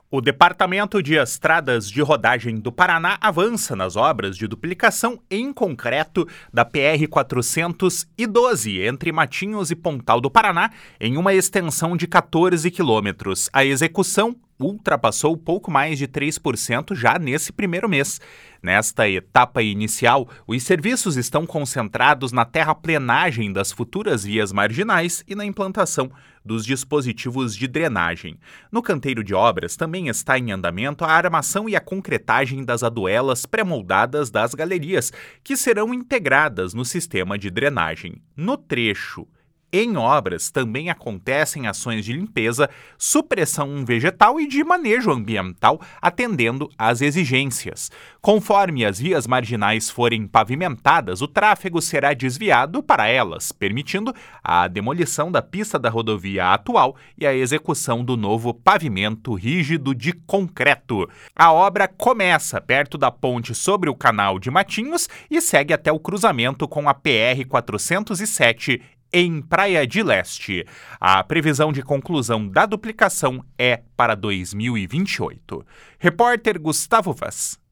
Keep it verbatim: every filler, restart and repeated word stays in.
O Departamento de Estradas de Rodagem do Paraná avança nas obras de duplicação, em concreto, da P R quatrocentos e doze, entre Matinhos e Pontal do Paraná, em uma extensão de quatorze quilômetros. A execução ultrapassou pouco mais de três por cento já nesse primeiro mês. Nesta etapa inicial, os serviços estão concentrados na terraplenagem das futuras vias marginais e na implantação dos dispositivos de drenagem. No canteiro de obras também está em andamento a armação e a concretagem das aduelas pré-moldadas das galerias, que serão integradas no sistema de drenagem. No trecho em obras também acontecem ações de limpeza, supressão vegetal e de manejo ambiental, atendendo às exigências. Conforme as vias marginais forem pavimentadas, o tráfego será desviado para elas, permitindo a demolição da pista da rodovia atual e a execução do novo pavimento rígido de concreto. A obra começa perto da ponte sobre o Canal de Matinhos e segue até o cruzamento com a P R quatrocentos e sete em Praia de Leste. A previsão de conclusão da duplicação é para dois mil e vinte e oito. Repórter Gustavo Vaz.